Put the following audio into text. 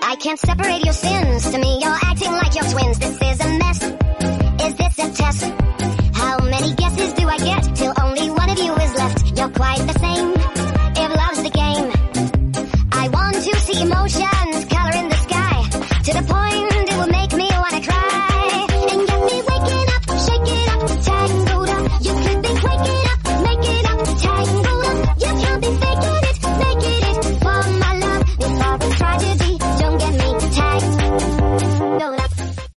I can't separate your sins. To me, you're acting like you're twins. This is a mess. Is this a test? How many guesses do I get till